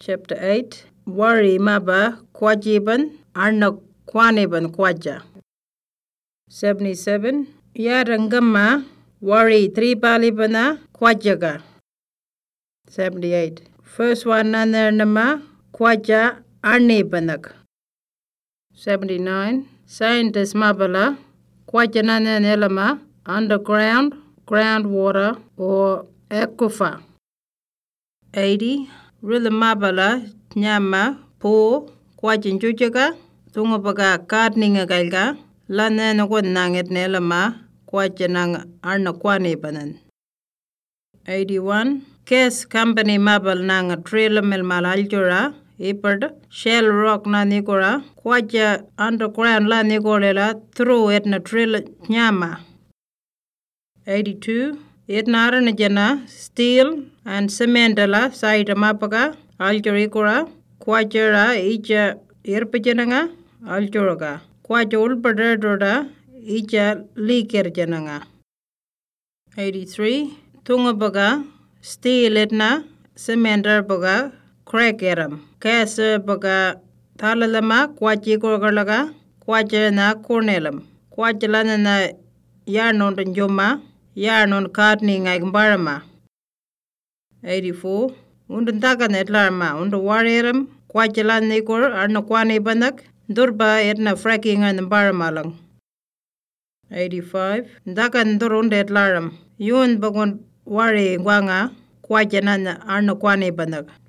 Chapter 8. Worry maba kwajiban arna kwaniban kwaja. 77. Yarangama worry 3 balibana kwajaga. 78. First one nanernama kwaja arnibanak. 79. Scientist mabala kwaja nanelama underground, groundwater, or aquifer. 80. Rila mabala nyama po kwajin jujaga tungabaga kadninga galga lana na nangit nelama kwajanang arna kwani banan. 81. Kes company mabal nanga trailer mil malaljura ipard shell rock na nikora kwaja underground la nikorela through it na trailer nyama. 82. Etnara na jana steel and cement la side mapaga aljurikura kwajara ija irpajananga aljuraga kwaja ulpadadroda ija liker jananga. 83. Tungabaga steel etna cement baga crack eram kasa baga talalama kwaji korgalaga kwaja na cornelam kwajala na yarnon joma yarnon kadni ngagbarama. 84. Undantaga netlarma unda wareram kwajalan nikor arna kwani banak durba etna fracking an baramalang. 85. Ndakan durunda etlaram yun bagon ware wanga kwajanan arna kwani banak.